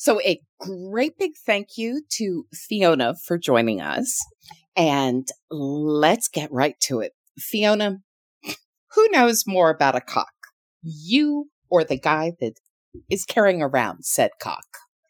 So a great big thank you to Fiona for joining us. And let's get right to it. Fiona, who knows more about a cock? You or the guy that is carrying around said cock?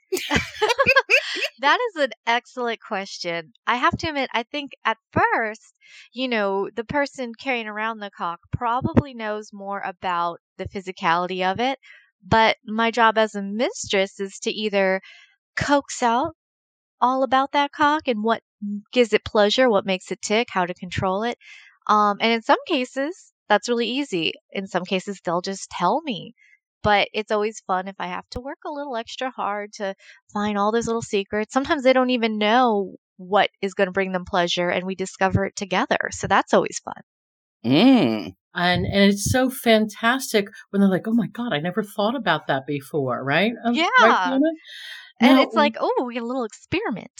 That is an excellent question. I have to admit, I think at first, the person carrying around the cock probably knows more about the physicality of it. But my job as a mistress is to either coax out all about that cock and what gives it pleasure, what makes it tick, how to control it. And in some cases, that's really easy. In some cases, they'll just tell me. But it's always fun if I have to work a little extra hard to find all those little secrets. Sometimes they don't even know what is going to bring them pleasure, and we discover it together. So that's always fun. Mm. And it's so fantastic when they're like, oh my God, I never thought about that before, right? Yeah. Right, Fiona? And Now, it's like, oh, we get a little experiment.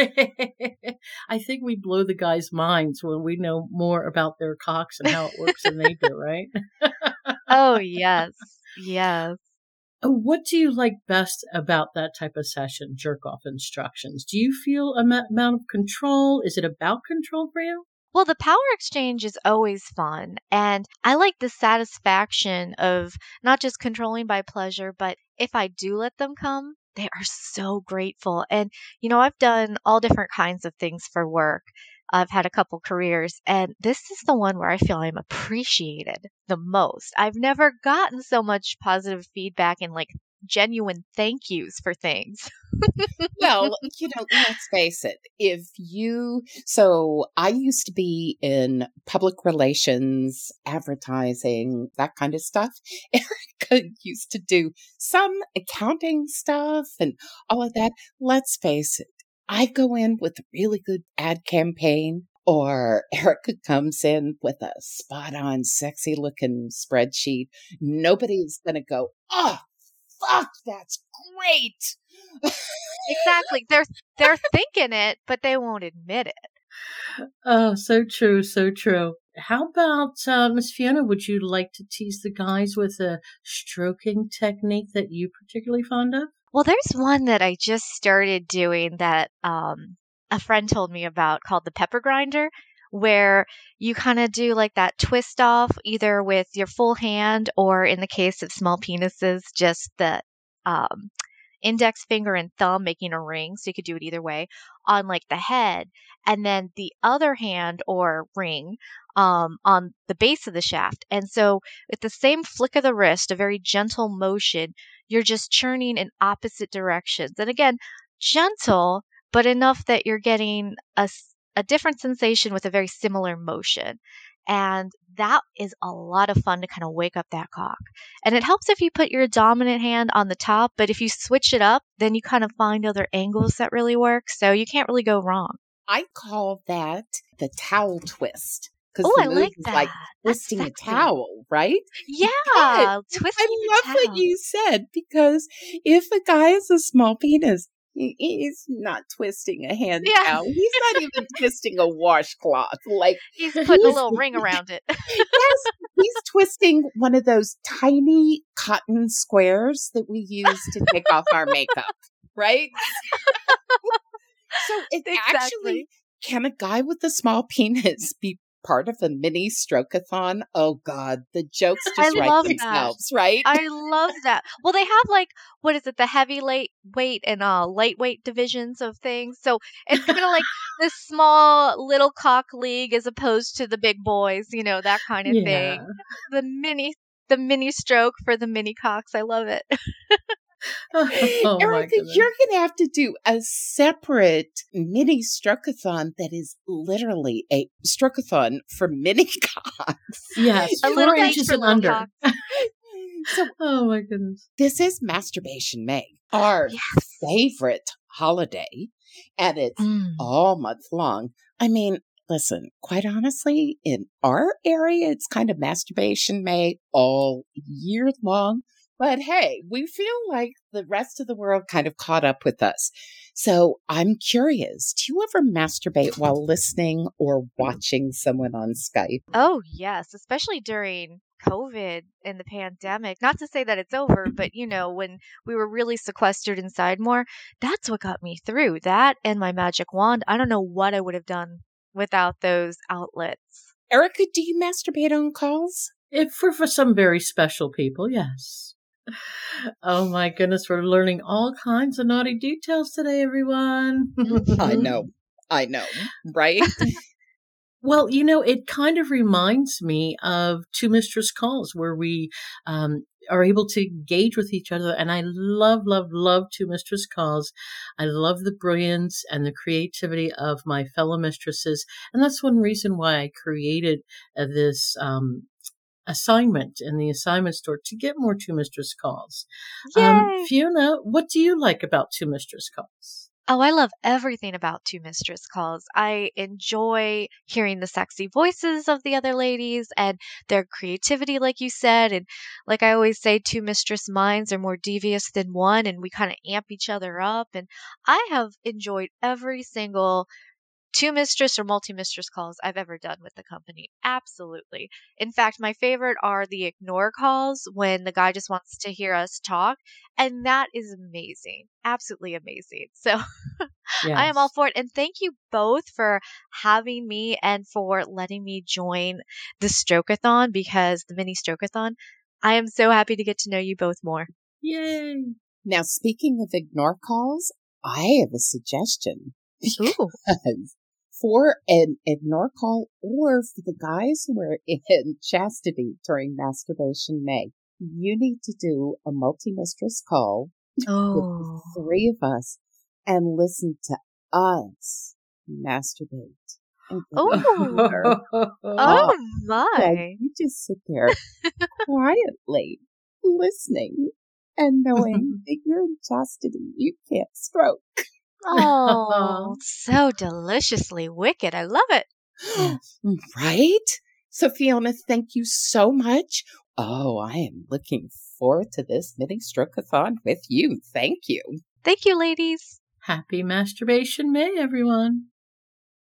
I think we blow the guys' minds when we know more about their cocks and how it works than they do, right? Oh, yes. Yes. What do you like best about that type of session, jerk-off instructions? Do you feel amount of control? Is it about control for you? Well, the power exchange is always fun. And I like the satisfaction of not just controlling by pleasure, but if I do let them come, they are so grateful. And, I've done all different kinds of things for work. I've had a couple careers, and this is the one where I feel I'm appreciated the most. I've never gotten so much positive feedback and like genuine thank yous for things. Well, let's face it. So I used to be in public relations, advertising, that kind of stuff. Erica used to do some accounting stuff and all of that. Let's face it. I go in with a really good ad campaign, or Erica comes in with a spot on, sexy looking spreadsheet. Nobody's going to go, oh, fuck, that's great. Exactly. They're thinking it, but they won't admit it. Oh, so true, so true. How about, Miss Fiona, would you like to tease the guys with a stroking technique that you particularly fond of? Well, there's one that I just started doing that a friend told me about called the pepper grinder, where you kind of do like that twist off either with your full hand or in the case of small penises, just the um, index finger and thumb making a ring. So you could do it either way on like the head, and then the other hand or ring on the base of the shaft. And so with the same flick of the wrist, a very gentle motion, you're just churning in opposite directions. And again, gentle, but enough that you're getting a different sensation with a very similar motion. And that is a lot of fun to kind of wake up that cock. And it helps if you put your dominant hand on the top, but if you switch it up, then you kind of find other angles that really work. So you can't really go wrong. I call that the towel twist. Oh, Because I the move like is that. like That's twisting a sexy. towel, right? Yeah, But twisting I the love towel. what you said, because if a guy has a small penis, he's not twisting a hand Yeah. towel. He's not even twisting a washcloth. Like, He's putting a little ring around it. yes, he's twisting one of those tiny cotton squares that we use to take off our makeup, right? So it Exactly. actually, can a guy with a small penis be part of a mini strokeathon? Oh God, the jokes I just write love that. themselves, right? I love that. Well, they have like, what is it, the heavy weight and lightweight divisions of things. So it's kind of like this small little cock league as opposed to the big boys, that kind of Yeah. thing. The mini stroke for the mini cocks. I love it. Oh, my Erica, goodness. you're going to have to do a separate mini strokeathon that is literally a strokeathon for mini cocks. Yes, A little 4 each inches for and little under. cocks. So Oh, my goodness. this is Masturbation May, our Yes. favorite holiday, and it's Mm. all month long. I mean, listen, quite honestly, in our area, it's kind of Masturbation May all year long. But hey, we feel like the rest of the world kind of caught up with us. So I'm curious, do you ever masturbate while listening or watching someone on Skype? Oh, yes, especially during COVID and the pandemic, not to say that it's over, but when we were really sequestered inside more, that's what got me through. That and my magic wand. I don't know what I would have done without those outlets. Erica, do you masturbate on calls? If for some very special people, yes. Oh my goodness, we're learning all kinds of naughty details today, everyone. I know, right? Well, it kind of reminds me of Two Mistress Calls, where we are able to engage with each other. And I love, love, love Two Mistress Calls. I love the brilliance and the creativity of my fellow mistresses. And that's one reason why I created this assignment in the assignment store to get more Two Mistress Calls. Yay! Fiona, what do you like about Two Mistress Calls? Oh, I love everything about Two Mistress Calls. I enjoy hearing the sexy voices of the other ladies and their creativity, like you said. And like I always say, two mistress minds are more devious than one, and we kind of amp each other up. And I have enjoyed every single two mistress or multi-mistress calls I've ever done with the company. Absolutely. In fact, my favorite are the ignore calls when the guy just wants to hear us talk. And that is amazing. Absolutely amazing. So I am all Yes. for it. And thank you both for having me and for letting me join the Strokeathon, because the mini Strokeathon, I am so happy to get to know you both more. Yay. Now, speaking of ignore calls, I have a suggestion. Ooh. Because for an ignore call, or for the guys who are in chastity during Masturbation May, you need to do a multi-mistress call with the Oh. three of us and listen to us masturbate and get Oh. our Oh while my. you just sit there quietly listening and knowing that you're in chastity. You can't stroke. Oh, so deliciously wicked. I love it. Yes. Right? So, Fiona, thank you so much. Oh, I am looking forward to this mini Strokeathon with you. Thank you. Thank you, ladies. Happy Masturbation May, everyone.